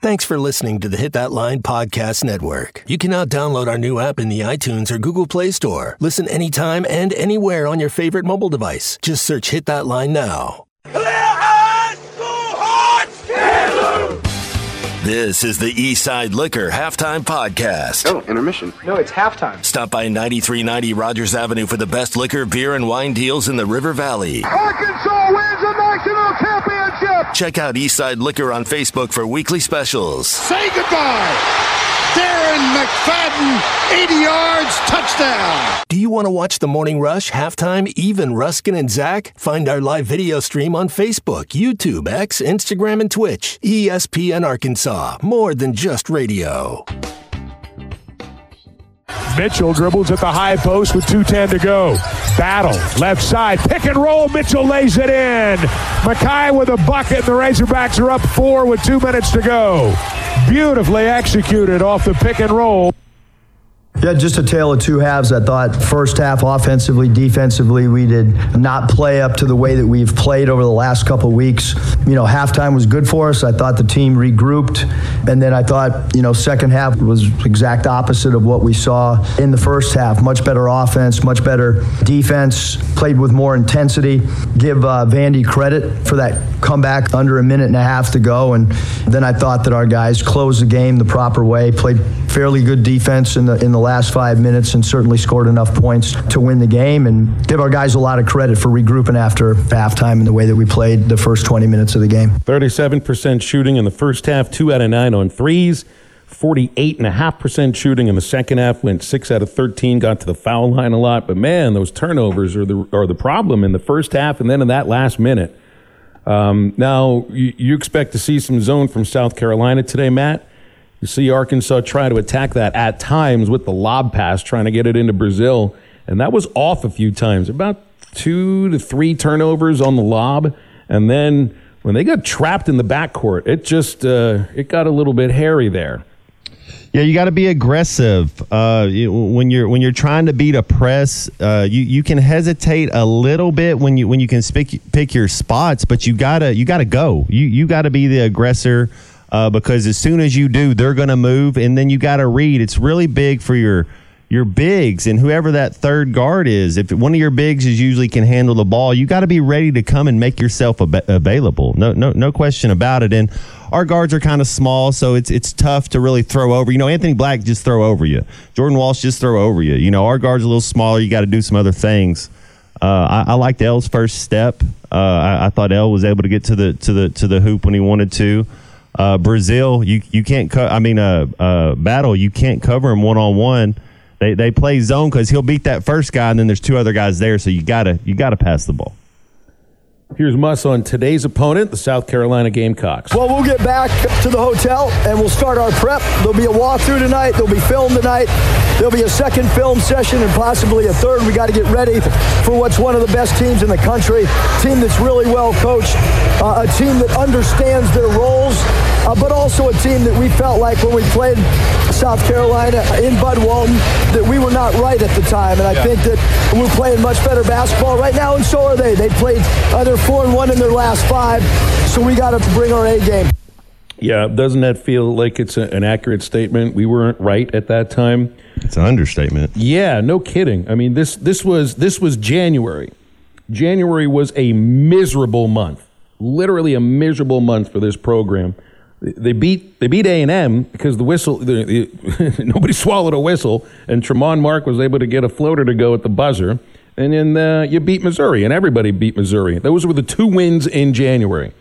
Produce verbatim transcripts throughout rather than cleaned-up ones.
Thanks for listening to the Hit That Line Podcast Network. You can now download our new app in the iTunes or Google Play Store. Listen anytime and anywhere on your favorite mobile device. Just search Hit That Line now. This is the Eastside Liquor Halftime Podcast. Oh, intermission. No, it's halftime. Stop by ninety-three ninety Rogers Avenue for the best liquor, beer, and wine deals in the River Valley. Arkansas wins a national championship. Check out Eastside Liquor on Facebook for weekly specials. Say goodbye. Darren McFadden, eighty yards, touchdown. Do you want to watch the Morning Rush, Halftime, even Ruskin and Zach? Find our live video stream on Facebook, YouTube, X, Instagram, and Twitch. E S P N Arkansas, more than just radio. Mitchell dribbles at the high post with two ten to go. Battle, left side, pick and roll. Mitchell lays it in. Mackay with a bucket, and the Razorbacks are up four with two minutes to go. Beautifully executed off the pick and roll. Yeah, just a tale of two halves. I thought first half offensively, defensively, we did not play up to the way that we've played over the last couple of weeks. You know, halftime was good for us. I thought the team regrouped. And then I thought, you know, second half was exact opposite of what we saw in the first half. Much better offense, much better defense, played with more intensity. Give uh, Vandy credit for that comeback under a minute and a half to go. And then I thought that our guys closed the game the proper way, played fairly good defense in the in the last five minutes and certainly scored enough points to win the game, and give our guys a lot of credit for regrouping after halftime in the way that we played the first twenty minutes of the game. thirty-seven percent shooting in the first half, two out of nine on threes, forty-eight point five percent shooting in the second half, went six out of thirteen, got to the foul line a lot, but man, those turnovers are the are the problem in the first half and then in that last minute. Um, now, you, you expect to see some zone from South Carolina today, Matt. You see Arkansas try to attack that at times with the lob pass, trying to get it into Brazile, and that was off a few times. About two to three turnovers on the lob, and then when they got trapped in the backcourt, it just uh, it got a little bit hairy there. Yeah, you got to be aggressive uh, you, when you're when you're trying to beat a press. Uh, you you can hesitate a little bit when you when you can pick pick your spots, but you gotta you gotta go. You you got to be the aggressor. Uh, because as soon as you do, they're going to move, and then you got to read. It's really big for your your bigs and whoever that third guard is. If one of your bigs is usually can handle the ball, you got to be ready to come and make yourself ab- available. No, no, no question about it. And our guards are kind of small, so it's it's tough to really throw over. You know, Anthony Black just throw over you. Jordan Walsh just throw over you. You know, our guards are a little smaller. You got to do some other things. Uh, I, I liked L's first step. Uh, I, I thought L was able to get to the to the to the hoop when he wanted to. Uh, Brazile, you you can't co- I mean, uh, uh, Battle, you can't cover him one on one. They they play zone because he'll beat that first guy, and then there's two other guys there, so you gotta you gotta pass the ball. Here's Muss on today's opponent, the South Carolina Gamecocks. Well, we'll get back to the hotel and we'll start our prep. There'll be a walkthrough tonight. There'll be film tonight. There'll be a second film session and possibly a third. We got to get ready for what's one of the best teams in the country. Team that's really well coached. Uh, a team that understands their roles, uh, but also a team that we felt like when we played South Carolina in Bud Walton that we were not right at the time. And I yeah. think that we're playing much better basketball right now, and so are they. They played uh, they're four and one in their last five, so we got to bring our A game. Yeah, doesn't that feel like it's a, an accurate statement? We weren't right at that time. It's an understatement. Yeah, no kidding. I mean, this this was this was January. January was a miserable month, literally a miserable month for this program. They beat they beat A and M because the whistle the, the, nobody swallowed a whistle, and Tremont Mark was able to get a floater to go at the buzzer, and then uh, you beat Missouri, and everybody beat Missouri. Those were the two wins in January.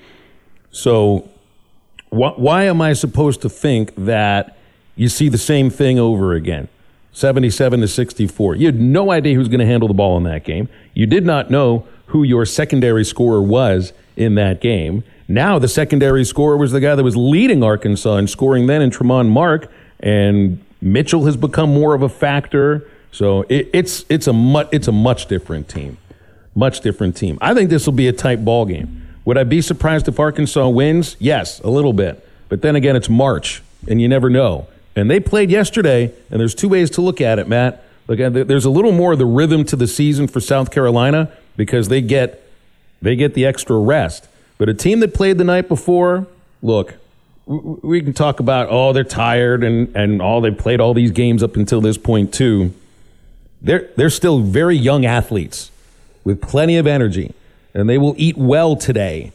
So wh- why am I supposed to think that you see the same thing over again? seventy-seven to sixty-four. You had no idea who was going to handle the ball in that game. You did not know who your secondary scorer was in that game. Now the secondary scorer was the guy that was leading Arkansas in scoring then in Tremont Mark, and Mitchell has become more of a factor. So it, it's it's a much it's a much different team, much different team. I think this will be a tight ball game. Would I be surprised if Arkansas wins? Yes, a little bit. But then again, it's March, and you never know. And they played yesterday, and there's two ways to look at it, Matt. Look, there's a little more of the rhythm to the season for South Carolina because they get they get the extra rest. But a team that played the night before, look, we can talk about, oh, they're tired and, and all they've played all these games up until this point too. They're, they're still very young athletes with plenty of energy, and they will eat well today.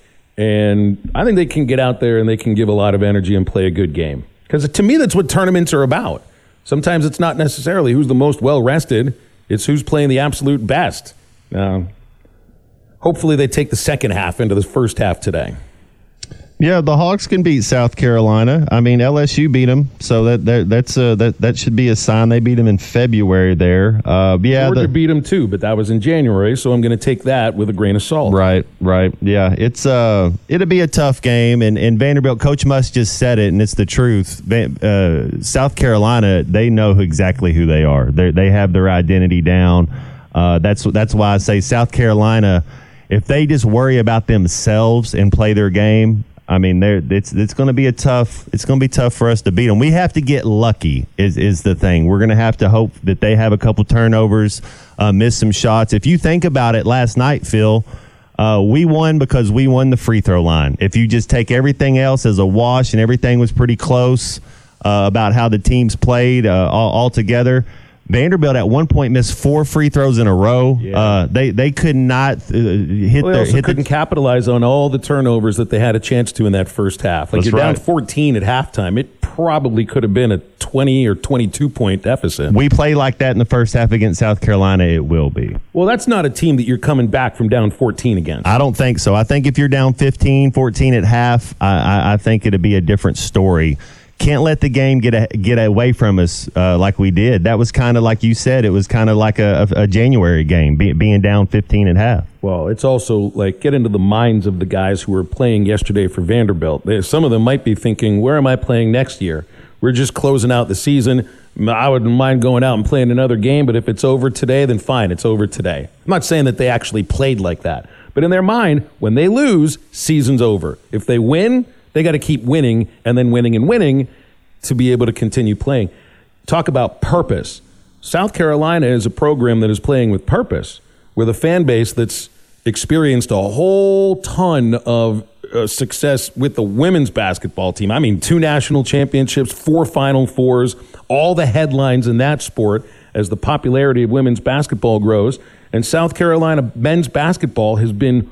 And I think they can get out there and they can give a lot of energy and play a good game. Because to me, that's what tournaments are about. Sometimes it's not necessarily who's the most well-rested. It's who's playing the absolute best. Now, hopefully they take the second half into the first half today. Yeah, the Hawks can beat South Carolina. I mean, L S U beat them, so that, that that's uh, that that should be a sign. They beat them in February there. Uh, yeah, Georgia the, beat them too, but that was in January, so I'm going to take that with a grain of salt. Right, right. Yeah, it's uh, it'll be a tough game, and, and Vanderbilt, Coach Musk just said it, and it's the truth. Van, uh, South Carolina, they know exactly who they are. They they have their identity down. Uh, that's that's why I say South Carolina, if they just worry about themselves and play their game, I mean, it's it's going to be a tough. It's going to be tough for us to beat them. We have to get lucky. Is is the thing. We're going to have to hope that they have a couple turnovers, uh, miss some shots. If you think about it, last night, Phil, uh, we won because we won the free throw line. If you just take everything else as a wash and everything was pretty close uh, about how the teams played uh, all, all together. Vanderbilt at one point missed four free throws in a row. Yeah. Uh, they they could not uh, hit well, they their. Also hit couldn't the, capitalize on all the turnovers that they had a chance to in that first half. Like That's you're right. down fourteen at halftime. It probably could have been a twenty or twenty-two point deficit. We play like that in the first half against South Carolina. It will be. Well, that's not a team that you're coming back from down fourteen against. I don't think so. I think if you're down fifteen, fourteen at half, I, I, I think it'd be a different story. Can't let the game get a, get away from us uh, like we did. That was kind of like you said. It was kind of like a, a, a January game, be, being down fifteen at half. Well, it's also like get into the minds of the guys who were playing yesterday for Vanderbilt. They, some of them might be thinking, where am I playing next year? We're just closing out the season. I wouldn't mind going out and playing another game, but if it's over today, then fine, it's over today. I'm not saying that they actually played like that. But in their mind, when they lose, season's over. If they win, they got to keep winning and then winning and winning to be able to continue playing. Talk about purpose. South Carolina is a program that is playing with purpose, with a fan base that's experienced a whole ton of uh, success with the women's basketball team. I mean, two national championships, four Final Fours, all the headlines in that sport as the popularity of women's basketball grows. And South Carolina men's basketball has been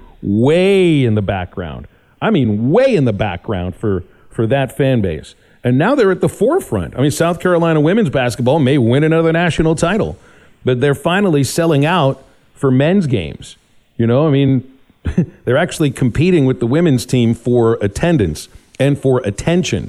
way in the background. I mean, way in the background for, for that fan base. And now they're at the forefront. I mean, South Carolina women's basketball may win another national title, but they're finally selling out for men's games. You know, I mean, they're actually competing with the women's team for attendance and for attention.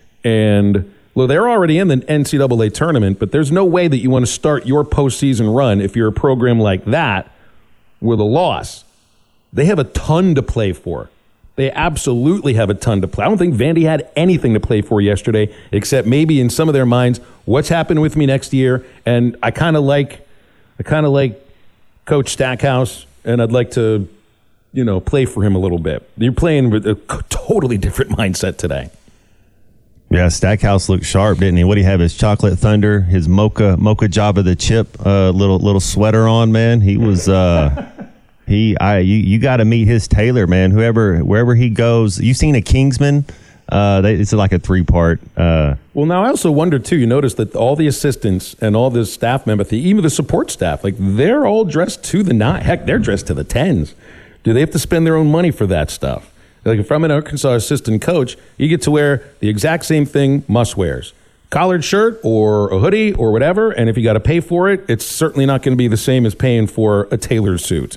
And, well, they're already in the N C double A tournament, but there's no way that you want to start your postseason run if you're a program like that with a loss. They have a ton to play for. They absolutely have a ton to play. I don't think Vandy had anything to play for yesterday, except maybe in some of their minds, what's happening with me next year? And I kind of like, I kind of like Coach Stackhouse, and I'd like to, you know, play for him a little bit. You're playing with a totally different mindset today. Yeah, Stackhouse looked sharp, didn't he? What do you have? His chocolate thunder, his mocha mocha Java the chip, uh, little little sweater on, man. He was. Uh, He, I, you, you got to meet his tailor, man. Whoever, wherever he goes, you seen a Kingsman? Uh, they, it's like a three part. Uh, well, now I also wonder too. You notice that all the assistants and all the staff members, even the support staff, like they're all dressed to the nine. Heck, they're dressed to the tens. Do they have to spend their own money for that stuff? Like if I'm an Arkansas assistant coach, you get to wear the exact same thing Muss wears. Collared shirt or a hoodie or whatever, and if you got to pay for it, it's certainly not going to be the same as paying for a tailored suit.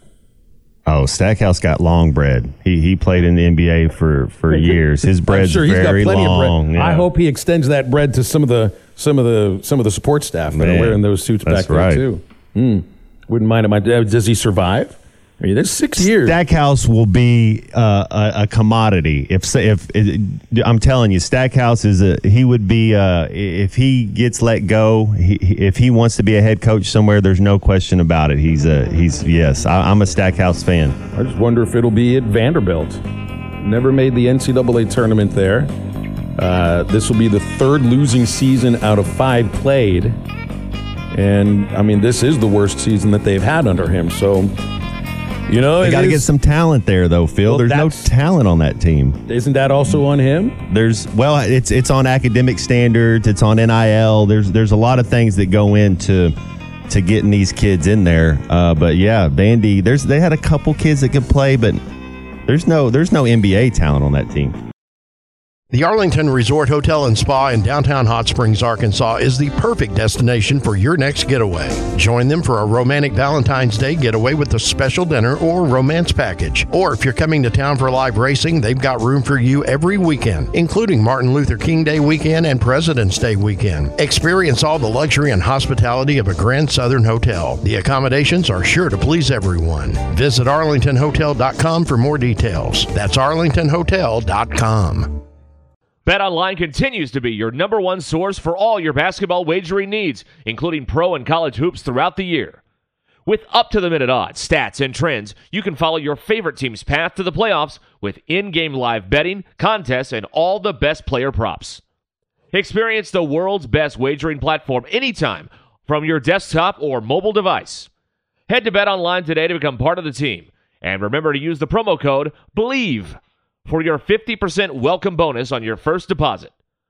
Oh, Stackhouse got long bread. He he played in the N B A for, for years. His bread's sure very long. Of bread. Yeah. I hope he extends that bread to some of the some of the some of the support staff that Man, are wearing those suits back there right. too. Mm. Wouldn't mind it. Does he survive? I mean, there's six years. Stackhouse will be uh, a, a commodity. If if, if I'm telling you, Stackhouse is a he would be uh, if he gets let go. He, if he wants to be a head coach somewhere, there's no question about it. He's a he's yes. I, I'm a Stackhouse fan. I just wonder if it'll be at Vanderbilt. Never made the N C double A tournament there. Uh, this will be the third losing season out of five played, and I mean this is the worst season that they've had under him. So. You know, they got to get some talent there, though, Phil. Well, There's no talent on that team. Isn't that also on him? There's well, it's it's on academic standards. It's on N I L. There's there's a lot of things that go into to getting these kids in there. Uh, but yeah, Vandy. There's they had a couple kids that could play, but there's no there's no N B A talent on that team. The Arlington Resort Hotel and Spa in downtown Hot Springs, Arkansas is the perfect destination for your next getaway. Join them for a romantic Valentine's Day getaway with a special dinner or romance package. Or if you're coming to town for live racing, they've got room for you every weekend, including Martin Luther King Day weekend and President's Day weekend. Experience all the luxury and hospitality of a Grand Southern hotel. The accommodations are sure to please everyone. Visit arlington hotel dot com for more details. That's arlington hotel dot com. BetOnline continues to be your number one source for all your basketball wagering needs, including pro and college hoops throughout the year. With up-to-the-minute odds, stats, and trends, you can follow your favorite team's path to the playoffs with in-game live betting, contests, and all the best player props. Experience the world's best wagering platform anytime from your desktop or mobile device. Head to BetOnline today to become part of the team. And remember to use the promo code BELIEVE for your fifty percent welcome bonus on your first deposit.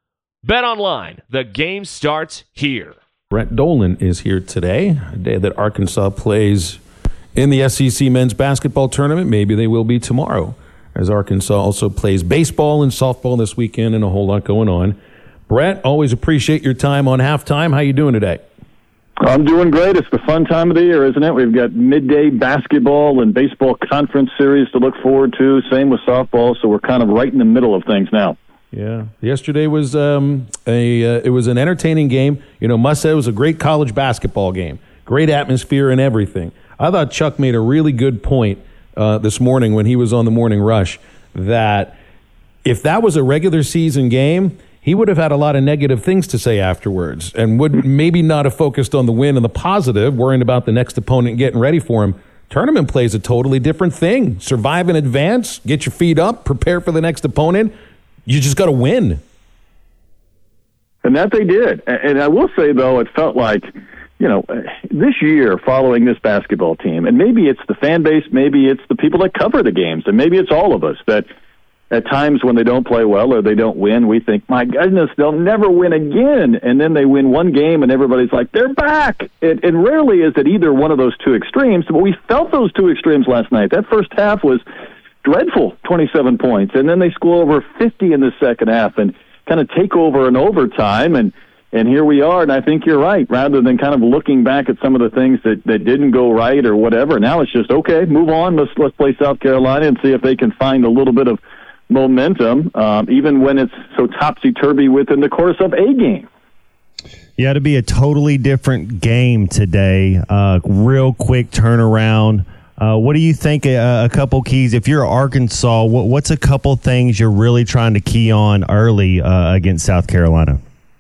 BetOnline, the game starts here. Brett Dolan is here today, a day that Arkansas plays in the S E C men's basketball tournament. Maybe they will be tomorrow, as Arkansas also plays baseball and softball this weekend and a whole lot going on. Brett, always appreciate your time on Halftime. How you doing today? I'm doing great. It's the fun time of the year, isn't it? We've got midday basketball and baseball conference series to look forward to. Same with softball, so we're kind of right in the middle of things now. Yeah. Yesterday was um, a uh, it was an entertaining game. You know, must say it was a great college basketball game. Great atmosphere and everything. I thought Chuck made a really good point uh, this morning when he was on the Morning Rush that if that was a regular season game, he would have had a lot of negative things to say afterwards and would maybe not have focused on the win and the positive, worrying about the next opponent getting ready for him. Tournament play is a totally different thing. Survive in advance, get your feet up, prepare for the next opponent. You just got to win. And that they did. And I will say, though, it felt like, you know, this year following this basketball team, and maybe it's the fan base, maybe it's the people that cover the games, and maybe it's all of us that at times when they don't play well or they don't win, we think, my goodness, they'll never win again. And then they win one game and everybody's like, they're back. And, and rarely is it either one of those two extremes, but we felt those two extremes last night. That first half was dreadful, twenty-seven points. And then they score over fifty in the second half and kind of take over in overtime. And, and here we are. And I think you're right. Rather than kind of looking back at some of the things that, that didn't go right or whatever, now it's just, okay, move on. Let's, let's play South Carolina and see if they can find a little bit of momentum, um, even when it's so topsy-turvy within the course of a game. Yeah, it'll be a totally different game today. Uh, real quick turnaround. Uh, what do you think? A, a couple keys. If you're Arkansas, what, what's a couple things you're really trying to key on early uh, against South Carolina?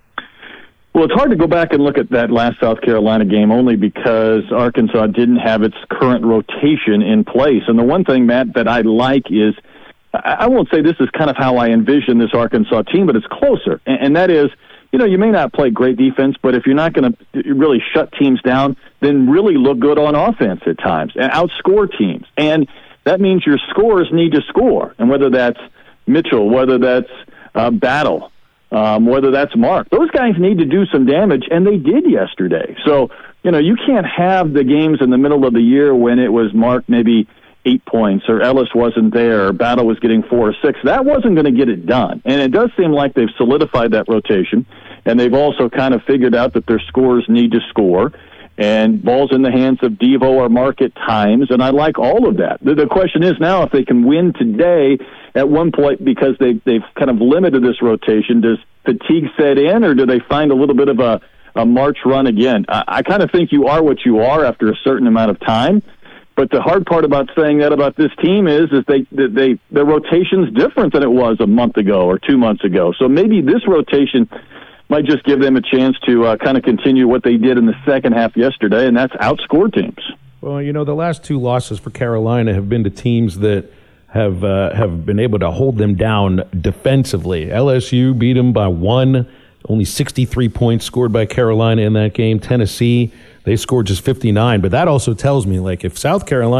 Well, it's hard to go back and look at that last South Carolina game only because Arkansas didn't have its current rotation in place. And the one thing, Matt, that I like is I won't say this is kind of how I envision this Arkansas team, but it's closer. And that is, you know, you may not play great defense, but if you're not going to really shut teams down, then really look good on offense at times and outscore teams. And that means your scorers need to score. And whether that's Mitchell, whether that's uh, Battle, um, whether that's Mark, those guys need to do some damage, and they did yesterday. So, you know, you can't have the games in the middle of the year when it was Mark maybe eight points, or Ellis wasn't there, or Battle was getting four or six. That wasn't going to get it done. And it does seem like they've solidified that rotation, and they've also kind of figured out that their scorers need to score, and ball's in the hands of Devo or Mark at times, and I like all of that. The, the question is now if they can win today at one point because they, they've kind of limited this rotation, does fatigue set in, or do they find a little bit of a, a March run again? I, I kind of think you are what you are after a certain amount of time. But the hard part about saying that about this team is, is they, they, their rotation's different than it was a month ago or two months ago. So maybe this rotation might just give them a chance to uh, kind of continue what they did in the second half yesterday, and that's outscore teams. Well, you know, the last two losses for Carolina have been to teams that have uh, have been able to hold them down defensively. L S U beat them by one, only sixty-three points scored by Carolina in that game. Tennessee, they scored just fifty-nine, but that also tells me, like, if South Carolina,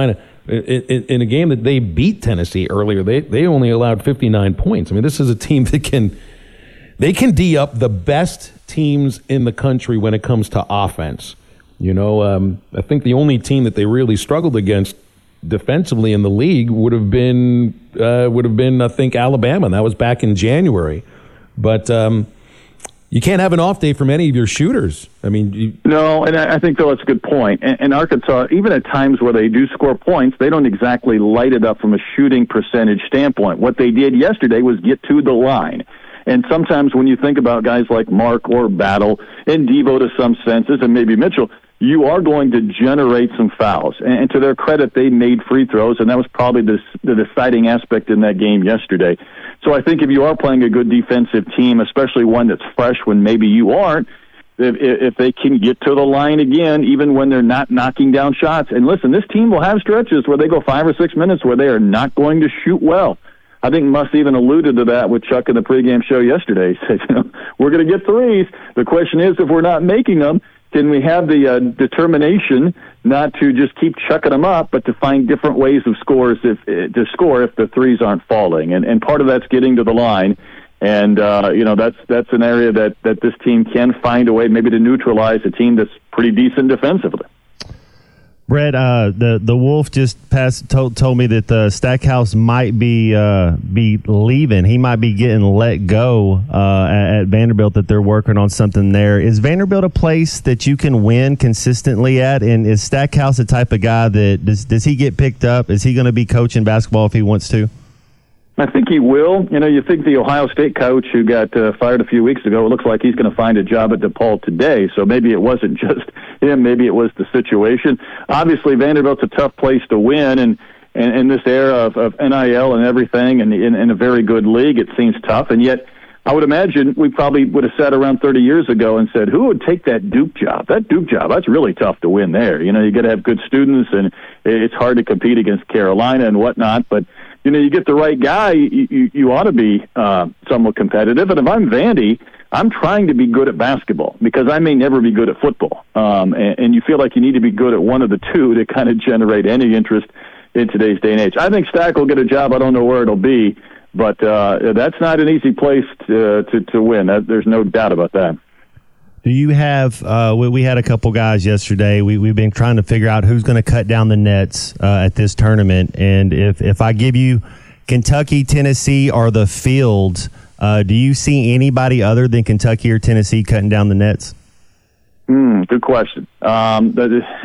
In, in, in a game that they beat Tennessee earlier, they they only allowed fifty-nine points. I mean, this is a team that can they can D up the best teams in the country when it comes to offense. You know, um, I think the only team that they really struggled against defensively in the league would have been uh, would have been I think Alabama, and that was back in January. But um, you can't have an off day from any of your shooters. I mean, you, no, and I think though that's a good point. And, and Arkansas, even at times where they do score points, they don't exactly light it up from a shooting percentage standpoint. What they did yesterday was get to the line. And sometimes when you think about guys like Mark or Battle and Devo to some senses, and maybe Mitchell, you are going to generate some fouls. And to their credit, they made free throws, and that was probably the, the deciding aspect in that game yesterday. So I think if you are playing a good defensive team, especially one that's fresh when maybe you aren't, if, if they can get to the line again, even when they're not knocking down shots. And listen, this team will have stretches where they go five or six minutes where they are not going to shoot well. I think Muss even alluded to that with Chuck in the pregame show yesterday. He said, you know, we're going to get threes. The question is, if we're not making them, can we have the uh, determination not to just keep chucking them up, but to find different ways of scores if to score if the threes aren't falling? And and part of that's getting to the line, and uh, you know that's that's an area that that this team can find a way maybe to neutralize a team that's pretty decent defensively. Brett, uh, the the Wolf just passed told, told me that the Stackhouse might be uh, be leaving. He might be getting let go uh, at, at Vanderbilt. That they're working on something there. Is Vanderbilt a place that you can win consistently at? And is Stackhouse the type of guy that does does he get picked up? Is he going to be coaching basketball if he wants to? I think he will. You know, you think the Ohio State coach who got uh, fired a few weeks ago, it looks like he's going to find a job at DePaul today. So maybe it wasn't just him. Maybe it was the situation. Obviously, Vanderbilt's a tough place to win, and in, in this era of, of N I L and everything, and in, in a very good league, it seems tough. And yet, I would imagine we probably would have sat around thirty years ago and said, who would take that Duke job? That Duke job, that's really tough to win there. You know, you got to have good students, and it's hard to compete against Carolina and whatnot, but you know, you get the right guy, you, you, you ought to be uh, somewhat competitive. And if I'm Vandy, I'm trying to be good at basketball because I may never be good at football. Um, and, and you feel like you need to be good at one of the two to kind of generate any interest in today's day and age. I think Stack will get a job. I don't know where it'll be, but uh, that's not an easy place to, to, to win. That, there's no doubt about that. Do you have uh, – we, we had a couple guys yesterday. We, we've been trying to figure out who's going to cut down the nets uh, at this tournament. And if, if I give you Kentucky, Tennessee, or the Fields, uh, do you see anybody other than Kentucky or Tennessee cutting down the nets? Mm, good question. Um,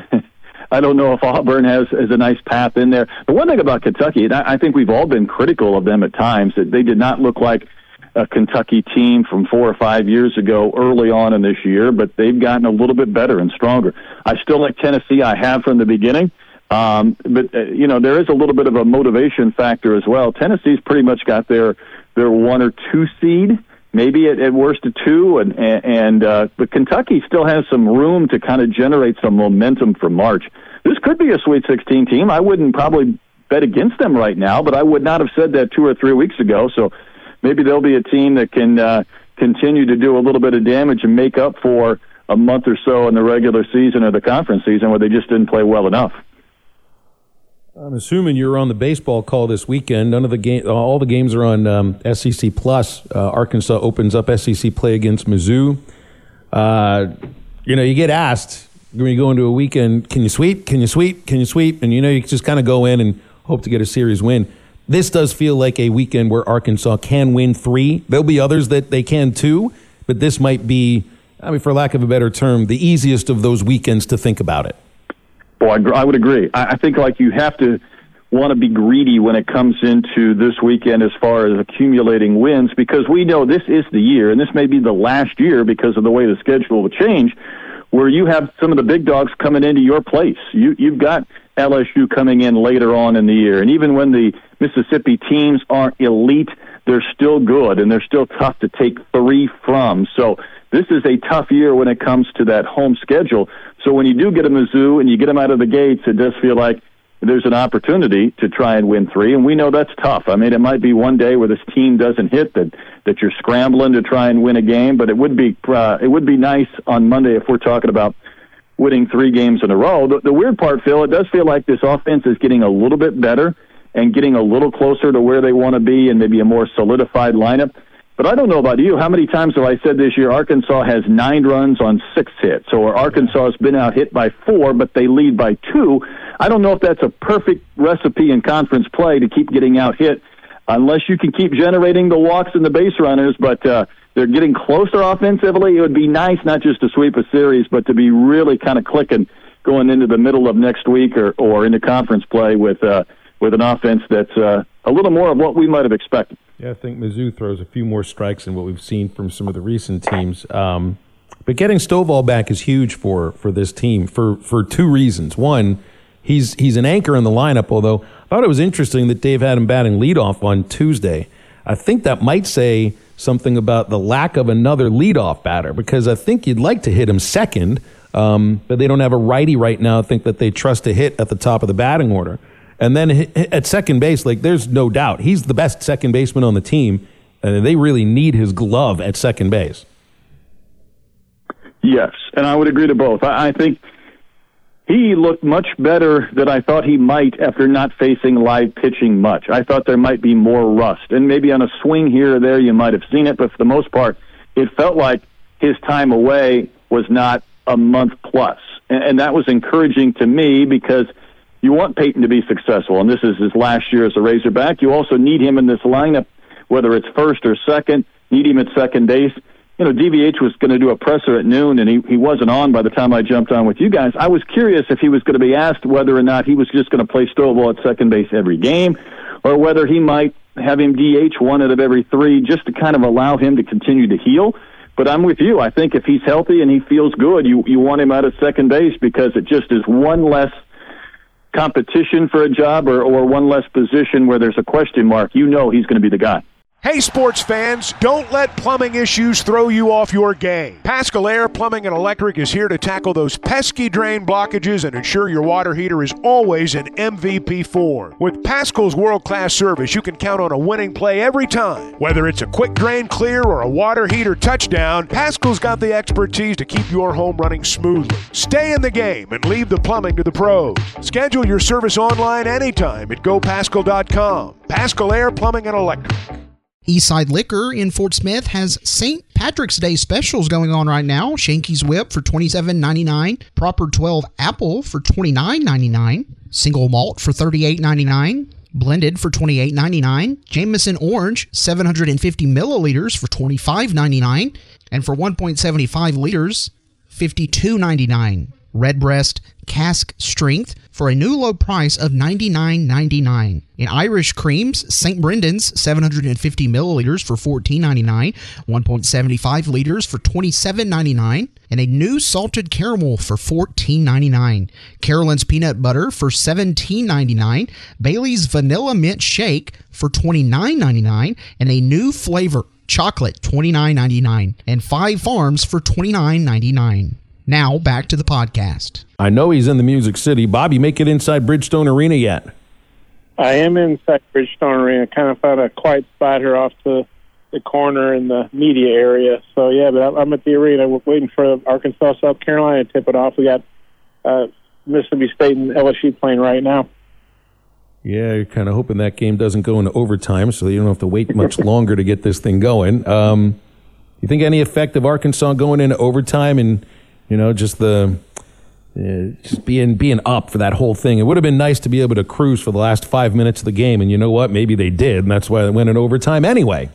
I don't know if Auburn has, has a nice path in there. The one thing about Kentucky, and I, I think we've all been critical of them at times, that they did not look like a Kentucky team from four or five years ago early on in this year, but they've gotten a little bit better and stronger. I still like Tennessee. I have from the beginning. Um, but, uh, you know, there is a little bit of a motivation factor as well. Tennessee's pretty much got their, their one or two seed, maybe at, at worst a two. And, and, uh, but Kentucky still has some room to kind of generate some momentum for March. This could be a Sweet sixteen team. I wouldn't probably bet against them right now, but I would not have said that two or three weeks ago. So, maybe they'll be a team that can uh, continue to do a little bit of damage and make up for a month or so in the regular season or the conference season where they just didn't play well enough. I'm assuming you're on the baseball call this weekend. None of the game, all the games are on um, S E C Plus. Uh, Arkansas opens up S E C play against Mizzou. Uh, you know, you get asked when you go into a weekend, can you sweep? Can you sweep? Can you sweep? And you know, you just kind of go in and hope to get a series win. This does feel like a weekend where Arkansas can win three. There'll be others that they can too, but this might be, I mean, for lack of a better term, the easiest of those weekends to think about it. Well, I, I would agree. I, I think like you have to want to be greedy when it comes into this weekend as far as accumulating wins, because we know this is the year, and this may be the last year because of the way the schedule will change, where you have some of the big dogs coming into your place. You, you've got L S U coming in later on in the year. And even when the Mississippi teams aren't elite, they're still good, and they're still tough to take three from. So this is a tough year when it comes to that home schedule. So when you do get a Mizzou and you get them out of the gates, it does feel like there's an opportunity to try and win three, and we know that's tough. I mean, it might be one day where this team doesn't hit, that that you're scrambling to try and win a game, but it would be uh, it would be nice on Monday if we're talking about winning three games in a row. The, the weird part, Phil, it does feel like this offense is getting a little bit better and getting a little closer to where they want to be and maybe a more solidified lineup. But I don't know about you. How many times have I said this year Arkansas has nine runs on six hits, or Arkansas has been out hit by four, but they lead by two? I don't know if that's a perfect recipe in conference play to keep getting out hit unless you can keep generating the walks and the base runners, but uh, they're getting closer offensively. It would be nice not just to sweep a series, but to be really kind of clicking going into the middle of next week or, or into conference play with uh, with an offense that's uh, a little more of what we might have expected. Yeah, I think Mizzou throws a few more strikes than what we've seen from some of the recent teams. Um, but getting Stovall back is huge for, for this team for, for two reasons. One, he's he's an anchor in the lineup, although I thought it was interesting that Dave had him batting leadoff on Tuesday. I think that might say something about the lack of another leadoff batter, because I think you'd like to hit him second, um, but they don't have a righty right now. I think that they trust to hit at the top of the batting order. And then at second base, like, there's no doubt he's the best second baseman on the team, and they really need his glove at second base. Yes, and I would agree to both. I, I think he looked much better than I thought he might after not facing live pitching much. I thought there might be more rust, and maybe on a swing here or there you might have seen it, but for the most part, it felt like his time away was not a month plus. And, and that was encouraging to me, because you want Peyton to be successful, and this is his last year as a Razorback. You also need him in this lineup, whether it's first or second, need him at second base. You know, D V H was going to do a presser at noon, and he, he wasn't on by the time I jumped on with you guys. I was curious if he was going to be asked whether or not he was just going to play Stovall at second base every game, or whether he might have him D H one out of every three just to kind of allow him to continue to heal. But I'm with you. I think if he's healthy and he feels good, you, you want him out at second base, because it just is one less competition for a job, or, or one less position where there's a question mark. You know he's going to be the guy. Hey, sports fans, don't let plumbing issues throw you off your game. Paschal Air Plumbing and Electric is here to tackle those pesky drain blockages and ensure your water heater is always in M V P form. With Paschal's world-class service, you can count on a winning play every time. Whether it's a quick drain clear or a water heater touchdown, Paschal's got the expertise to keep your home running smoothly. Stay in the game and leave the plumbing to the pros. Schedule your service online anytime at go paschal dot com. Paschal Air Plumbing and Electric. Eastside Liquor in Fort Smith has Saint Patrick's Day specials going on right now. Shanky's Whip for twenty-seven ninety-nine, Proper twelve Apple for twenty-nine ninety-nine, Single Malt for thirty-eight ninety-nine, Blended for twenty-eight ninety-nine, Jameson Orange seven hundred fifty milliliters for twenty-five ninety-nine, and for one point seven five liters, fifty-two ninety-nine. Redbreast Cask Strength for a new low price of ninety-nine ninety-nine. In Irish Creams, Saint Brendan's seven hundred fifty milliliters for fourteen ninety-nine, one point seven five liters for twenty-seven ninety-nine, and a new salted caramel for fourteen ninety-nine. Carolyn's Peanut Butter for seventeen ninety-nine, Bailey's Vanilla Mint Shake for twenty-nine ninety-nine, and a new flavor, chocolate, twenty-nine ninety-nine, and Five Farms for twenty-nine ninety-nine. Now, back to the podcast. I know he's in the Music City. Bob, you make it inside Bridgestone Arena yet? I am inside Bridgestone Arena. Kind of found a quiet spot here off to the corner in the media area. So, yeah, but I'm at the arena. We're waiting for Arkansas, South Carolina to tip it off. We got uh, Mississippi State and L S U playing right now. Yeah, you're kind of hoping that game doesn't go into overtime, so you don't have to wait much longer to get this thing going. Um, you think any effect of Arkansas going into overtime and, you know, just the uh, just being being up for that whole thing? It would have been nice to be able to cruise for the last five minutes of the game, and you know what? Maybe they did, and that's why they went in overtime anyway.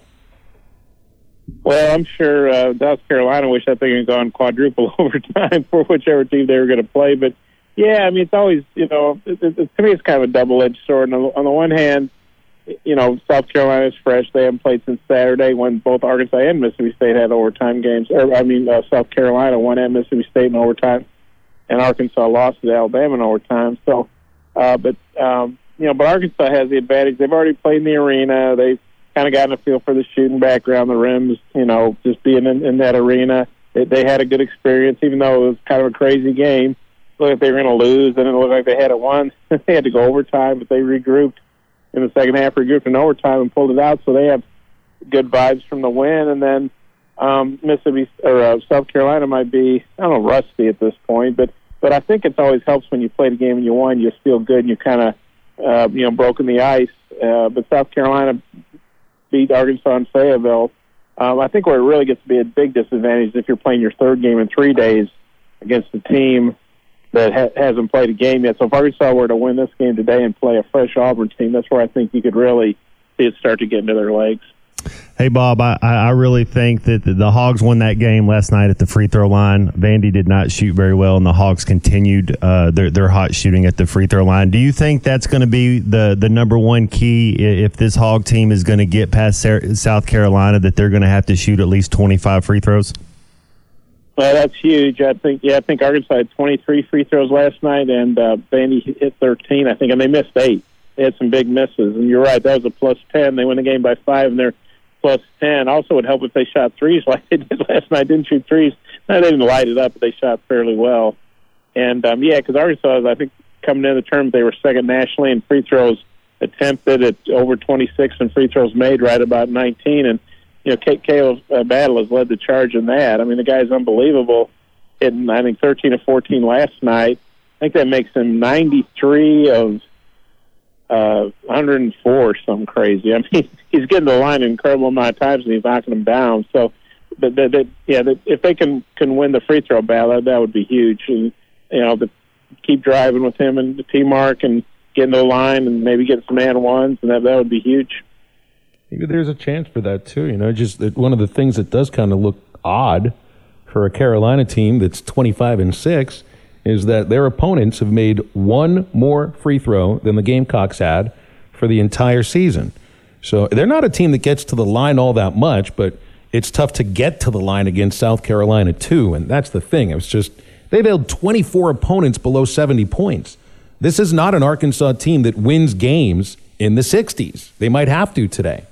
Well, I'm sure uh, South Carolina wish that thing had gone quadruple overtime for whichever team they were going to play. But, yeah, I mean, it's always, you know, it, it, to me it's kind of a double-edged sword. On the, on the one hand, you know, South Carolina is fresh. They haven't played since Saturday when both Arkansas and Mississippi State had overtime games. Or, I mean, uh, South Carolina won at Mississippi State in overtime, and Arkansas lost to Alabama in overtime. So, uh, but, um, you know, but Arkansas has the advantage. They've already played in the arena. They've kind of gotten a feel for the shooting back around the rims, you know, just being in, in that arena. They, they had a good experience, even though it was kind of a crazy game. It looked like they were going to lose, and it looked like they had it won. They had to go overtime, but they regrouped in the second half, regrouped in overtime and pulled it out. So they have good vibes from the win. And then um, Mississippi or uh, South Carolina might be, I don't know, rusty at this point, but But I think it always helps when you play the game and you won, you feel good and you kind of, uh, you know, broken the ice. Uh, but South Carolina beat Arkansas in Fayetteville. Um, I think where it really gets to be a big disadvantage is if you're playing your third game in three days against a team that ha- hasn't played a game yet. So if Arkansas were to win this game today and play a fresh Auburn team, that's where I think you could really see it start to get into their legs. Hey, Bob, I, I really think that the, the Hogs won that game last night at the free throw line. Vandy did not shoot very well, and the Hogs continued uh, their, their hot shooting at the free throw line. Do you think that's going to be the, the number one key if this Hog team is going to get past South Carolina, that they're going to have to shoot at least twenty-five free throws? Well, that's huge. I think, yeah, I think Arkansas had twenty-three free throws last night, and uh, Vandy hit thirteen, I think, and they missed eight. They had some big misses, and you're right, that was a plus ten. They win the game by five, and they're plus ten. Also would help if they shot threes like they did last night. Didn't shoot threes. No, they didn't light it up, but they shot fairly well. And, um, yeah, because Arkansas, I think, coming into the tournament, they were second nationally in free throws attempted at over twenty-six and free throws made right about nineteen, and you know, Caleb uh, Battle has led the charge in that. I mean, the guy's unbelievable. Hitting, I think, thirteen or fourteen last night. I think that makes him ninety-three of uh, one hundred four or something crazy. I mean, he's getting the line an incredible amount of times, and he's knocking them down. So, but, but, but, yeah, but if they can, can win the free throw battle, that would be huge. And, you know, but keep driving with him and the T-Mark and getting the line and maybe get some and ones, and that, that would be huge. Maybe there's a chance for that too. You know, just that one of the things that does kind of look odd for a Carolina team that's twenty-five and six is that their opponents have made one more free throw than the Gamecocks had for the entire season. So they're not a team that gets to the line all that much, but it's tough to get to the line against South Carolina too. And that's the thing. It was just they've held twenty-four opponents below seventy points. This is not an Arkansas team that wins games in the sixties. They might have to today.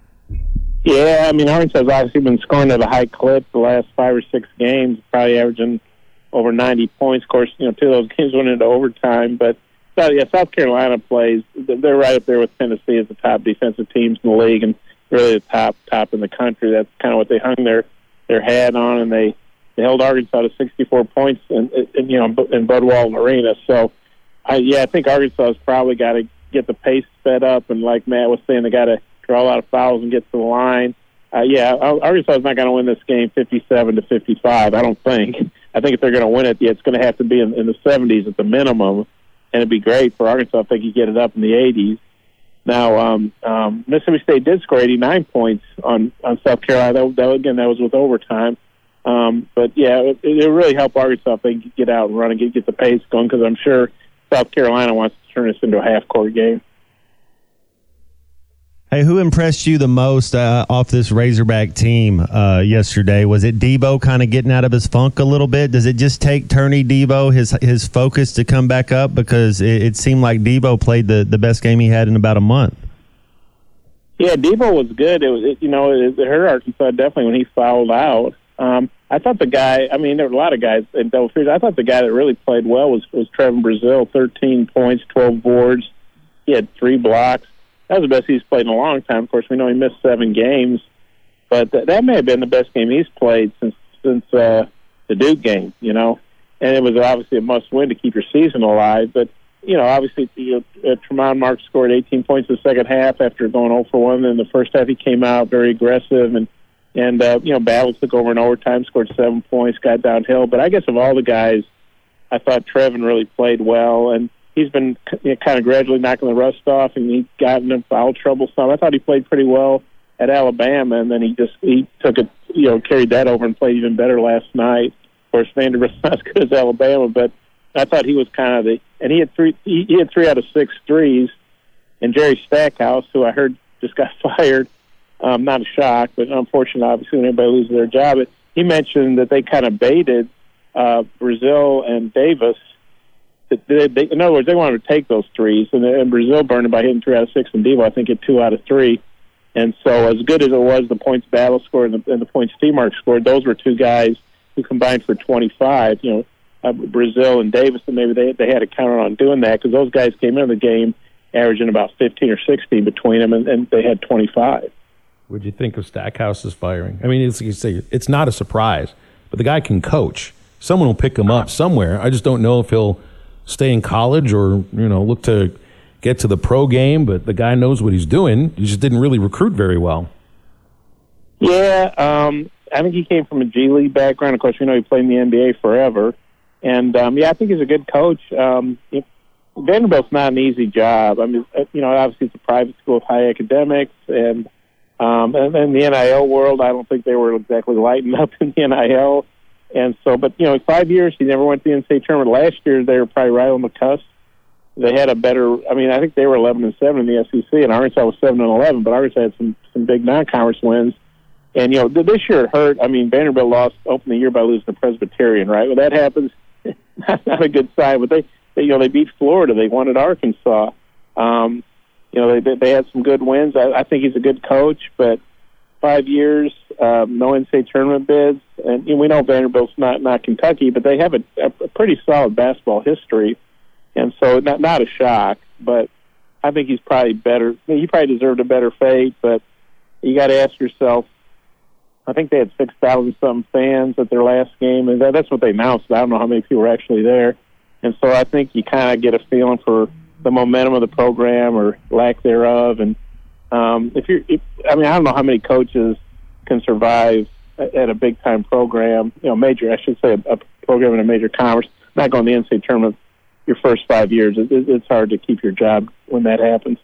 Yeah, I mean, Arkansas has obviously been scoring at a high clip the last five or six games, probably averaging over ninety points. Of course, you know, two of those games went into overtime. But, so, yeah, South Carolina plays. They're right up there with Tennessee as the top defensive teams in the league and really the top top in the country. That's kind of what they hung their, their hat on, and they, they held Arkansas to sixty-four points in, in, you know, in Bud Walton Arena. So, I, yeah, I think Arkansas has probably got to get the pace sped up, and like Matt was saying, they got to draw a lot of fouls and get to the line. Uh, yeah, Arkansas is not going to win this game fifty-seven to fifty-five, I don't think. I think if they're going to win it, yeah, it's going to have to be in, in the seventies at the minimum, and it'd be great for Arkansas if they could get it up in the eighties. Now, um, um, Mississippi State did score eighty-nine points on, on South Carolina. That, that, again, that was with overtime. Um, but, yeah, it, it really helped Arkansas if they could get out and run and get, get the pace going, because I'm sure South Carolina wants to turn this into a half-court game. Hey, who impressed you the most uh, off this Razorback team uh, yesterday? Was it Debo kind of getting out of his funk a little bit? Does it just take Turney Debo, his his focus, to come back up? Because it, it seemed like Debo played the, the best game he had in about a month. Yeah, Debo was good. It was, it, you know, it, it hurt Arkansas definitely when he fouled out. Um, I thought the guy, I mean, there were a lot of guys in double figures. I thought the guy that really played well was, was Trevin Brazile, thirteen points, twelve boards. He had three blocks. That was the best he's played in a long time. Of course, we know he missed seven games, but th- that may have been the best game he's played since since uh, the Duke game, you know. And it was obviously a must-win to keep your season alive. But, you know, obviously, you know, uh, Tremont Marks scored eighteen points in the second half after going oh for one. In the first half, he came out very aggressive. And, and uh, you know, Battle took over in overtime, scored seven points, got downhill. But I guess of all the guys, I thought Trevin really played well. And he's been you know, kind of gradually knocking the rust off, and he's gotten in foul trouble some. I thought he played pretty well at Alabama, and then he just he took it, you know, carried that over and played even better last night. Of course, Vanderbilt's not as good as Alabama, but I thought he was kind of the and he had three he, he had three out of six threes. And Jerry Stackhouse, who I heard just got fired, um, not a shock, but unfortunately, obviously, when everybody loses their job, it, he mentioned that they kind of baited uh, Brazile and Davis. They, they, in other words, they wanted to take those threes, and, and Brazile burned it by hitting three out of six, and Devo, I think, hit two out of three. And so as good as it was, the points Battle scored and the, and the points T-Mark scored, those were two guys who combined for twenty-five. You know, uh, Brazile and Davis, and maybe they they had to count on doing that because those guys came into the game averaging about fifteen or sixteen between them, and, and they had twenty-five. What do you think of Stackhouse's firing? I mean, it's, you say, it's not a surprise, but the guy can coach. someone will pick him up somewhere. I just don't know if he'll stay in college or, you know, look to get to the pro game, but the guy knows what he's doing. He just didn't really recruit very well. Yeah, um, I think he came from a G League background. Of course, you know, he played in the N B A forever. And, um, yeah, I think he's a good coach. Um, it, Vanderbilt's not an easy job. I mean, you know, obviously it's a private school with high academics, and um, and in the N I L world, I don't think they were exactly lighting up in the N I L. And so, but, you know, in five years, he never went to the N C double A tournament. Last year, they were probably right on the cusp. They had a better, I mean, I think they were eleven and seven in the S E C, and Arkansas was seven and eleven, but Arkansas had some, some big non-conference wins. And, you know, this year it hurt. I mean, Vanderbilt lost, opened the year by losing to Presbyterian, right? Well, that happens. That's not a good sign, but they, they, you know, they beat Florida. They won at Arkansas. Um, you know, they they had some good wins. I, I think he's a good coach, but five years, um, no N C double A tournament bids, and you know, we know Vanderbilt's not not Kentucky, but they have a, a pretty solid basketball history, and so not not a shock. But I think he's probably better. He probably deserved a better fate, but you got to ask yourself. I think they had six thousand some fans at their last game, and that, that's what they announced. I don't know how many people were actually there. And so I think you kind of get a feeling for the momentum of the program or lack thereof. And um, if you're, if, I mean, I don't know how many coaches can survive at, at a big-time program, you know, major, I should say, a, a program in a major conference, not going to the N C double A tournament your first five years. It, it, it's hard to keep your job when that happens.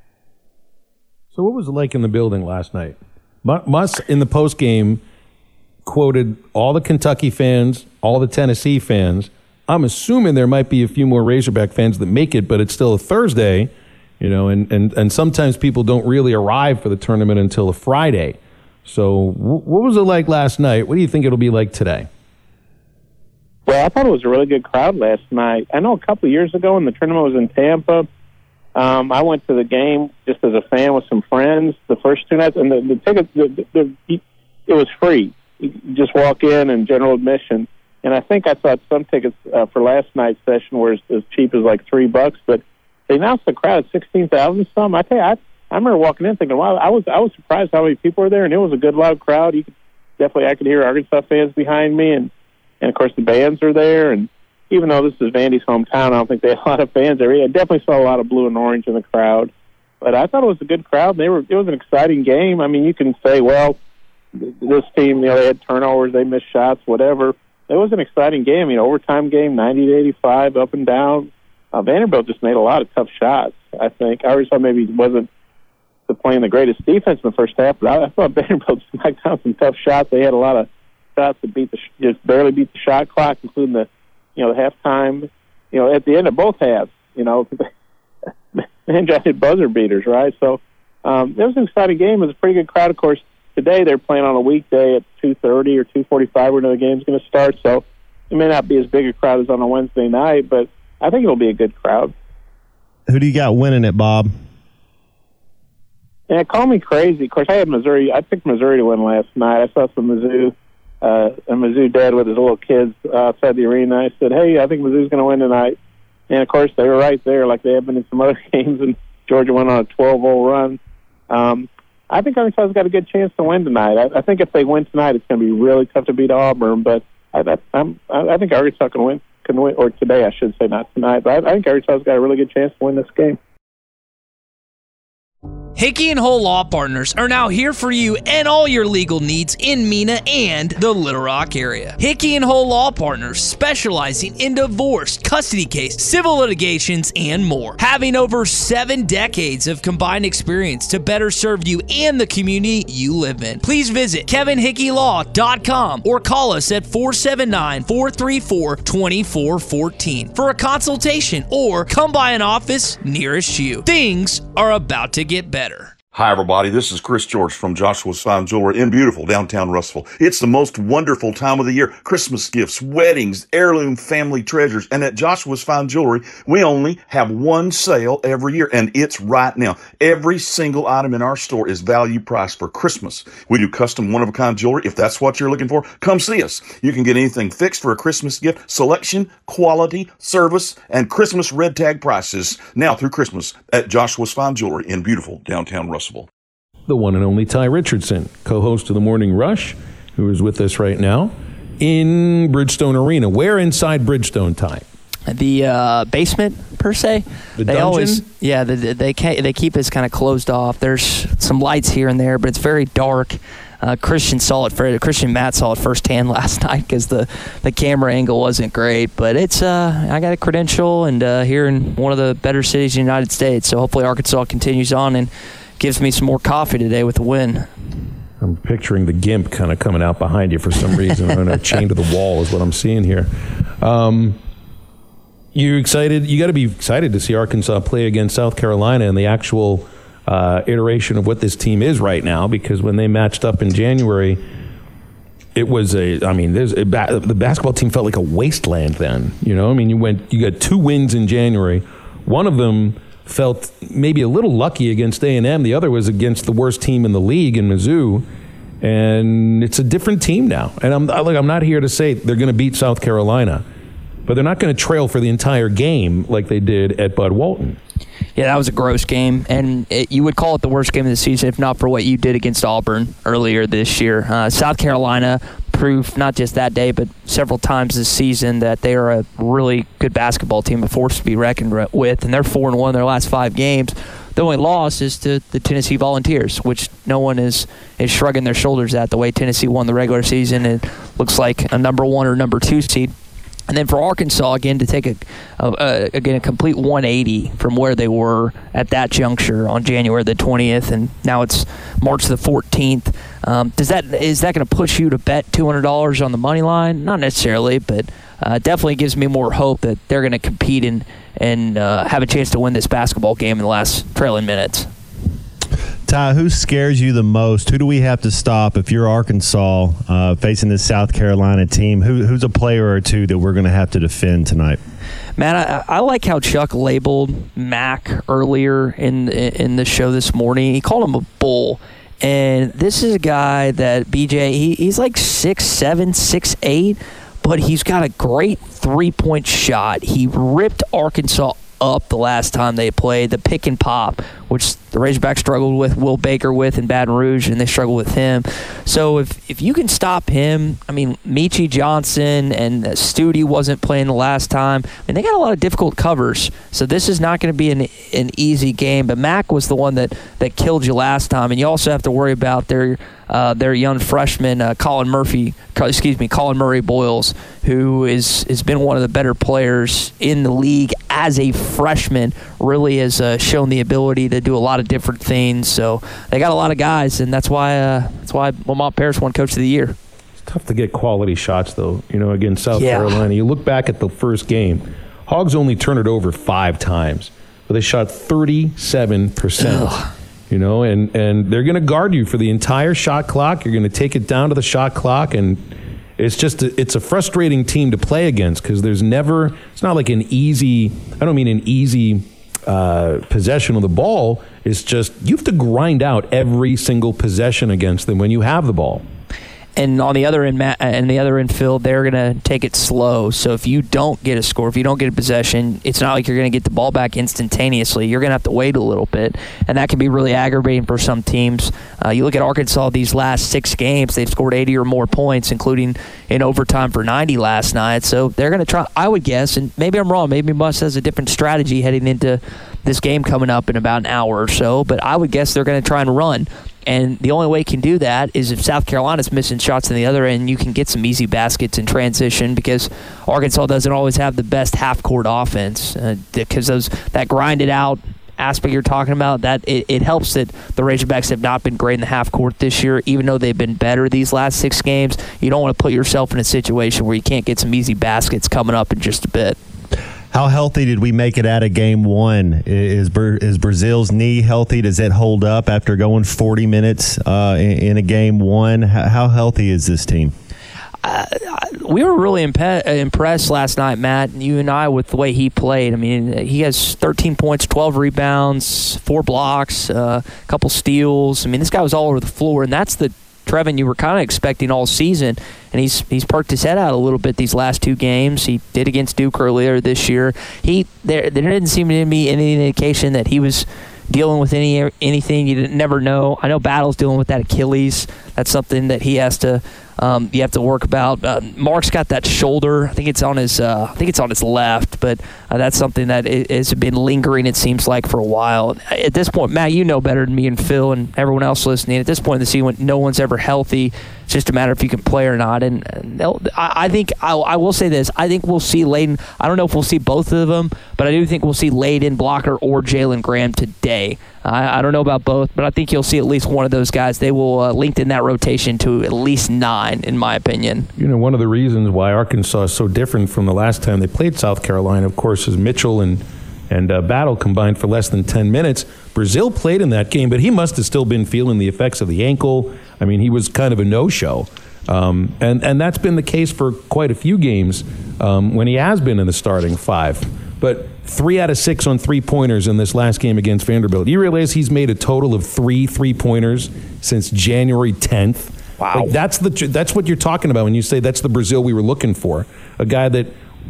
So what was it like in the building last night? Muss, in the postgame, quoted all the Kentucky fans, all the Tennessee fans. I'm assuming there might be a few more Razorback fans that make it, but it's still a Thursday, you know, and, and, and sometimes people don't really arrive for the tournament until a Friday. So w- what was it like last night? What do you think it'll be like today? Well, I thought it was a really good crowd last night. I know a couple of years ago when the tournament was in Tampa, Um, I went to the game just as a fan with some friends the first two nights, and the, the tickets, the, the, the, it was free. You just walk in and general admission. And I think I thought some tickets uh, for last night's session were as, as cheap as like three bucks, but they announced the crowd at sixteen thousand some. I tell you, I, I remember walking in thinking, wow, I was I was surprised how many people were there, and it was a good loud crowd. You could definitely, I could hear Arkansas fans behind me, and and of course the bands are there, and even though this is Vandy's hometown, I don't think they had a lot of fans there. I definitely saw a lot of blue and orange in the crowd. But I thought it was a good crowd. They were. It was an exciting game. I mean, you can say, well, this team, you know, they had turnovers, they missed shots, whatever. It was an exciting game. You know, overtime game, ninety to eighty-five, up and down. Uh, Vanderbilt just made a lot of tough shots, I think. I always thought maybe he wasn't playing the greatest defense in the first half, but I, I thought Vanderbilt knocked down some tough shots. They had a lot of shots that beat the just barely beat the shot clock, including the you know, the halftime, you know, at the end of both halves, you know, and hit buzzer beaters, right? So um, it was an exciting game. It was a pretty good crowd. Of course, today they're playing on a weekday at two thirty or two forty-five when the game's going to start. So it may not be as big a crowd as on a Wednesday night, but I think it'll be a good crowd. Who do you got winning it, Bob? Yeah, call me crazy. Of course, I had Missouri. I picked Missouri to win last night. I saw some Mizzou. Uh, a Mizzou dad with his little kids outside the arena. I said, hey, I think Mizzou's going to win tonight. And, of course, they were right there like they have been in some other games, and Georgia went on a twelve oh run. Um, I think Arkansas's got a good chance to win tonight. I, I think if they win tonight, it's going to be really tough to beat Auburn, but I, I, I'm, I think Arkansas can win, can win, or today I should say, not tonight, but I, I think Arkansas's got a really good chance to win this game. Hickey and Hole Law Partners are now here for you and all your legal needs in Mena and the Little Rock area. Hickey and Hole Law Partners specializing in divorce, custody case, civil litigations, and more. Having over seven decades of combined experience to better serve you and the community you live in. Please visit kevin hickey law dot com or call us at four seven nine, four three four, two four one four for a consultation or come by an office nearest you. Things are about to get better. Hi, everybody. This is Chris George from Joshua's Fine Jewelry in beautiful downtown Russellville. It's the most wonderful time of the year. Christmas gifts, weddings, heirloom family treasures. And at Joshua's Fine Jewelry, we only have one sale every year, and it's right now. Every single item in our store is value priced for Christmas. We do custom one-of-a-kind jewelry. If that's what you're looking for, come see us. You can get anything fixed for a Christmas gift. Selection, quality, service, and Christmas red tag prices now through Christmas at Joshua's Fine Jewelry in beautiful downtown Russellville. The one and only Ty Richardson, co-host of the Morning Rush, who is with us right now. in Bridgestone Arena. Where inside Bridgestone, Ty? The uh, basement, per se. The they dungeon? always, yeah, they they, they keep this kind of closed off. There's some lights here and there, but it's very dark. Uh, Christian saw it. For, Christian Matt saw it firsthand last night because the, the camera angle wasn't great. But it's uh, I got a credential, and uh, here in one of the better cities in the United States. So hopefully Arkansas continues on and gives me some more coffee today with the win. I'm picturing the GIMP kind of coming out behind you for some reason. I don't know, chained to the wall is what I'm seeing here. Um, you excited? You got to be excited to see Arkansas play against South Carolina in the actual uh, iteration of what this team is right now, because when they matched up in January, it was a, I mean, there's a, the basketball team felt like a wasteland then. You know, I mean, you went, you got two wins in January. One of them felt maybe a little lucky against A and M. The other was against the worst team in the league in Mizzou. And it's a different team now. And I'm like, I'm not here to say they're going to beat South Carolina, but they're not going to trail for the entire game like they did at Bud Walton. Yeah, that was a gross game, and it, you would call it the worst game of the season if not for what you did against Auburn earlier this year. Uh, South Carolina proved not just that day, but several times this season that they are a really good basketball team, a force to be reckoned with, and they're four and one in their last five games. The only loss is to the Tennessee Volunteers, which no one is, is shrugging their shoulders at the way Tennessee won the regular season. It looks like a number one or number two seed. And then for Arkansas, again, to take a, a, a again a complete one eighty from where they were at that juncture on January the twentieth, and now it's March the fourteenth. Um, does that is that going to push you to bet two hundred dollars on the money line? Not necessarily, but uh, definitely gives me more hope that they're going to compete and and uh, have a chance to win this basketball game in the last trailing minutes. Ty, who scares you the most? Who do we have to stop if you're Arkansas uh, facing this South Carolina team? Who, who's a player or two that we're going to have to defend tonight? Man, I, I like how Chuck labeled Mac earlier in in the show this morning. He called him a bull. And this is a guy that, B J, he, he's like six seven, six eight, but he's got a great three-point shot. He ripped Arkansas up the last time they played, the pick and pop, which the Razorbacks struggled with Will Baker with in Baton Rouge, and they struggled with him. So if if you can stop him, I mean, Meechie Johnson and Studi wasn't playing the last time. I mean, they got a lot of difficult covers, so this is not going to be an an easy game. But Mac was the one that, that killed you last time, and you also have to worry about their uh, their young freshman, uh, Colin Murphy, excuse me, Colin Murray Boyles, who is has been one of the better players in the league as a freshman. Really has uh, shown the ability to do a lot of different things. So they got a lot of guys, and that's why uh, that's why Lamont Paris won Coach of the Year. It's tough to get quality shots, though. You know, against South yeah. Carolina, you look back at the first game. Hogs only turned it over five times, but they shot thirty-seven percent. Ugh. You know, and, and they're going to guard you for the entire shot clock. You're going to take it down to the shot clock, and it's just a, it's a frustrating team to play against because there's never – it's not like an easy – I don't mean an easy uh, possession of the ball. It's just you have to grind out every single possession against them when you have the ball. And on the other end, Matt, and the other end, Phil, they're going to take it slow. So if you don't get a score, if you don't get a possession, it's not like you're going to get the ball back instantaneously. You're going to have to wait a little bit, and that can be really aggravating for some teams. Uh, you look at Arkansas these last six games; they've scored eighty or more points, including in overtime for ninety last night. So they're going to try. I would guess, and maybe I'm wrong. Maybe Muss has a different strategy heading into this game coming up in about an hour or so. But I would guess they're going to try and run. And the only way you can do that is if South Carolina's missing shots on the other end, you can get some easy baskets in transition because Arkansas doesn't always have the best half-court offense uh, because those that grinded out aspect you're talking about, that it, it helps that the Razorbacks have not been great in the half-court this year, even though they've been better these last six games. You don't want to put yourself in a situation where you can't get some easy baskets coming up in just a bit. How healthy did we make it out of game one? Is is Brazil's knee healthy? Does it hold up after going forty minutes uh, in, in a game one? How, how healthy is this team? Uh, we were really impe- impressed last night, Matt, you and I, with the way he played. I mean, he has thirteen points, twelve rebounds, four blocks, uh, a couple steals. I mean, this guy was all over the floor, and that's the Trevin you were kind of expecting all season, and he's he's perked his head out a little bit these last two games. He did against Duke earlier this year. He there there didn't seem to be any indication that he was dealing with any anything. You never know. I know Battle's dealing with that Achilles. That's something that he has to um, you have to work about. Uh, Mark's got that shoulder. I think it's on his uh, I think it's on his left, but uh, that's something that has been lingering. It seems like for a while. At this point, Matt, you know better than me and Phil and everyone else listening. At this point in the season, when no one's ever healthy, it's just a matter if you can play or not. And, and I, I think I, I will say this: I think we'll see Layden. I don't know if we'll see both of them, but I do think we'll see Layden Blocker or Jalen Graham today. I, I don't know about both, but I think you'll see at least one of those guys. They will uh, lengthen that rotation to at least nine, in my opinion. You know, one of the reasons why Arkansas is so different from the last time they played South Carolina, of course, is Mitchell and and uh, Battle combined for less than ten minutes. Brazile played in that game, but he must have still been feeling the effects of the ankle. I mean, he was kind of a no-show. Um, and, and that's been the case for quite a few games um, when he has been in the starting five. But three out of six on three-pointers in this last game against Vanderbilt. You realize he's made a total of three three-pointers since January tenth. Wow. Like that's the that's what you're talking about when you say that's the Brazile we were looking for. A guy that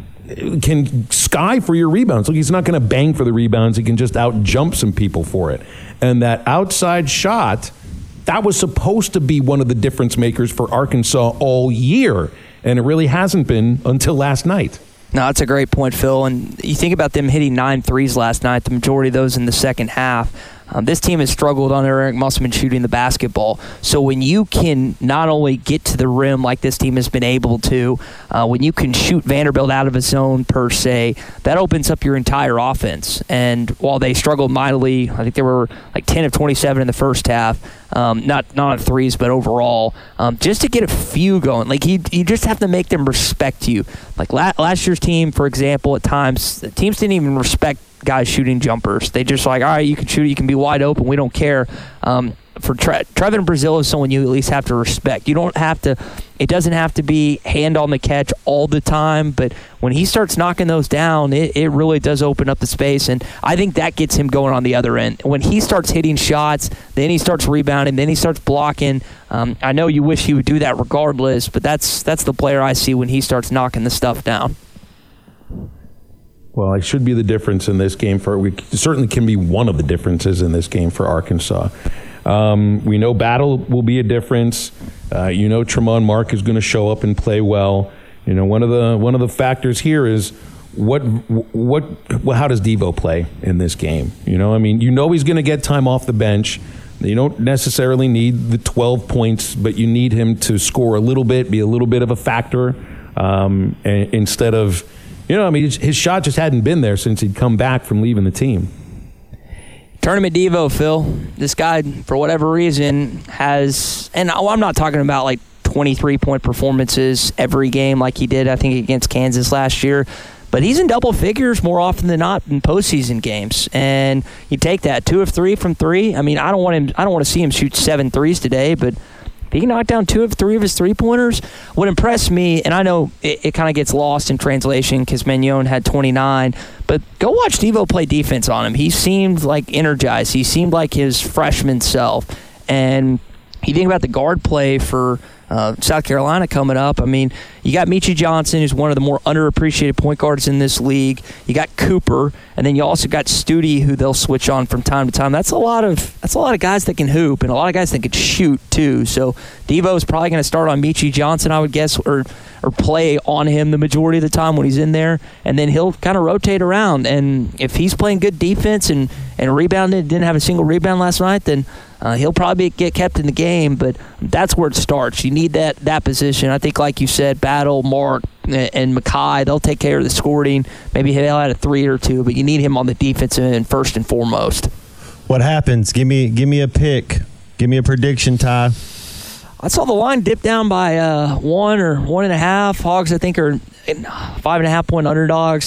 can sky for your rebounds. Look, he's not going to bang for the rebounds. He can just out-jump some people for it. And that outside shot, that was supposed to be one of the difference makers for Arkansas all year. And it really hasn't been until last night. No, that's a great point, Phil. And you think about them hitting nine threes last night, the majority of those in the second half. Um, this team has struggled under Eric Musselman shooting the basketball. So when you can not only get to the rim like this team has been able to, uh, when you can shoot Vanderbilt out of a zone per se, that opens up your entire offense. And while they struggled mightily, I think they were like ten of twenty-seven in the first half, um, not not on threes, but overall, um, just to get a few going. Like you, you just have to make them respect you. Like la- last year's team, for example, at times, the teams didn't even respect guys shooting jumpers. They just like, all right, you can shoot, you can be wide open, we don't care. Um, for Tre- Trevin Brazile is someone you at least have to respect. You don't have to, it doesn't have to be hand on the catch all the time, but when he starts knocking those down, it, it really does open up the space, and I think that gets him going on the other end. When he starts hitting shots, then he starts rebounding, then he starts blocking. Um, I know you wish he would do that regardless, but that's that's the player I see when he starts knocking the stuff down. Well, it should be the difference in this game for, we certainly can be one of the differences in this game for Arkansas. Um, we know Battle will be a difference. Uh, you know, Tremont Mark is going to show up and play well. You know, one of the one of the factors here is what what well, how does Devo play in this game? You know, I mean, you know he's going to get time off the bench. You don't necessarily need the twelve points, but you need him to score a little bit, be a little bit of a factor, um, and, instead of. You know, I mean, his, his shot just hadn't been there since he'd come back from leaving the team. Tournament Devo, Phil. This guy, for whatever reason, has, and I'm not talking about like twenty-three point performances every game like he did, I think, against Kansas last year, but he's in double figures more often than not in postseason games. And you take that two of three from three. I mean, I don't want him. I don't want to see him shoot seven threes today, but he can knock down two of three of his three-pointers. What impressed me, and I know it, it kind of gets lost in translation because Magnon had twenty-nine, but go watch Devo play defense on him. He seemed like energized. He seemed like his freshman self. And you think about the guard play for uh, South Carolina coming up. I mean, you got Meechie Johnson, who's one of the more underappreciated point guards in this league. You got Cooper, and then you also got Studi, who they'll switch on from time to time. That's a lot of that's a lot of guys that can hoop, and a lot of guys that can shoot too. So Devo is probably going to start on Meechie Johnson, I would guess, or or play on him the majority of the time when he's in there, and then he'll kind of rotate around. And if he's playing good defense and and rebounded, didn't have a single rebound last night, then Uh, he'll probably get kept in the game, but that's where it starts. You need that that position. I think, like you said, Battle, Mark, and Mackay, they'll take care of the scoring. Maybe he'll add a three or two, but you need him on the defensive end first and foremost. What happens? Give me give me a pick. Give me a prediction, Ty. I saw the line dip down by uh, one or one and a half. Hogs, I think, are five and a half point underdogs.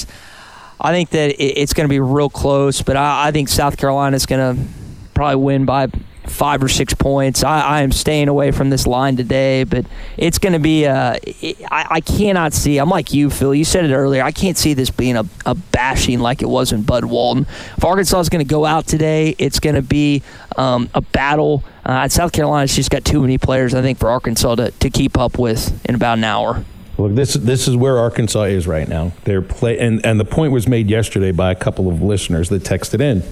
I think that it's going to be real close, but I, I think South Carolina's going to probably win by five or six points. I, I am staying away from this line today, but it's going to be a, I, I cannot see, I'm like you, Phil, you said it earlier, I can't see this being a, a bashing like it was in Bud Walton. If Arkansas is going to go out today, it's going to be um, a battle. Uh, South Carolina's just got too many players, I think, for Arkansas to, to keep up with in about an hour. Look, this this is where Arkansas is right now. They're play, and, and the point was made yesterday by a couple of listeners that texted in.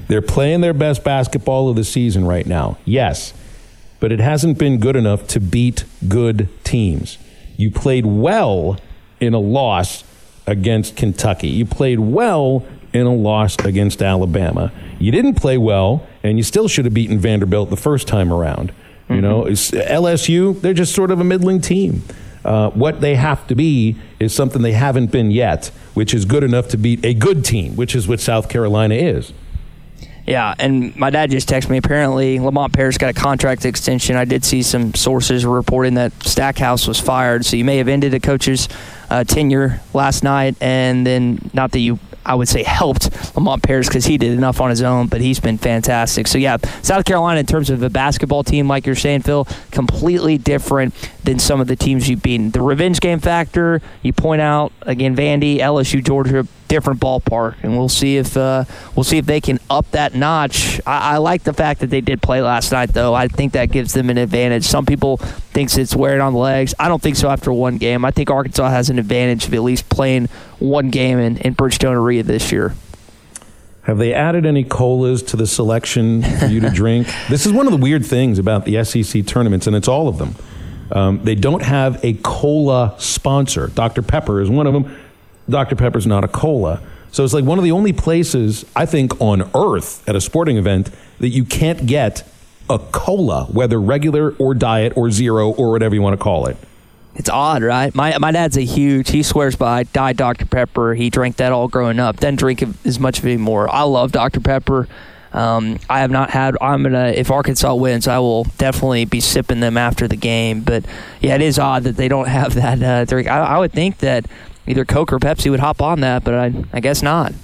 They're playing their best basketball of the season right now. Yes, but it hasn't been good enough to beat good teams. You played well in a loss against Kentucky. You played well in a loss against Alabama. You didn't play well, and you still should have beaten Vanderbilt the first time around. You mm-hmm. know, it's, L S U, they're just sort of a middling team. Uh, what they have to be is something they haven't been yet, which is good enough to beat a good team, which is what South Carolina is. Yeah, and my dad just texted me. Apparently, Lamont Paris got a contract extension. I did see some sources reporting that Stackhouse was fired, so you may have ended a coach's uh, tenure last night, and then not that you, I would say, helped Lamont Paris because he did enough on his own, but he's been fantastic. So, yeah, South Carolina, in terms of a basketball team, like you're saying, Phil, completely different than some of the teams you've beaten. The revenge game factor, you point out, again, Vandy, L S U, Georgia, different ballpark, and we'll see if uh, we'll see if they can up that notch. I, I like the fact that they did play last night, though. I think that gives them an advantage. Some people think it's wearing on the legs. I don't think so after one game. I think Arkansas has an advantage of at least playing one game in, in Bridgestone Arena this year. Have they added any colas to the selection for you to drink? This is one of the weird things about the S E C tournaments, and it's all of them. Um, they don't have a cola sponsor. Doctor Pepper is one of them. Doctor Pepper's not a cola. So it's like one of the only places, I think, on earth at a sporting event that you can't get a cola, whether regular or diet or zero or whatever you want to call it. It's odd, right? My my dad's a huge, he swears by Diet Doctor Pepper. He drank that all growing up. Didn't drink as much of it anymore. I love Doctor Pepper. Um, I have not had, I'm going to, if Arkansas wins, I will definitely be sipping them after the game. But, yeah, it is odd that they don't have that uh, drink. I, I would think that either Coke or Pepsi would hop on that, but I, I guess not.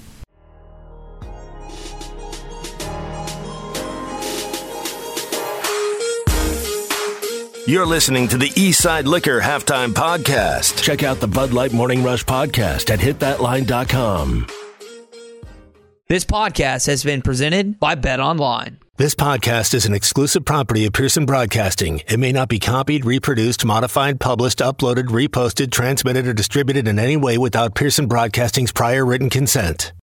You're listening to the Eastside Liquor Halftime Podcast. Check out the Bud Light Morning Rush Podcast at hit that line dot com. This podcast has been presented by Bet Online. This podcast is an exclusive property of Pearson Broadcasting. It may not be copied, reproduced, modified, published, uploaded, reposted, transmitted, or distributed in any way without Pearson Broadcasting's prior written consent.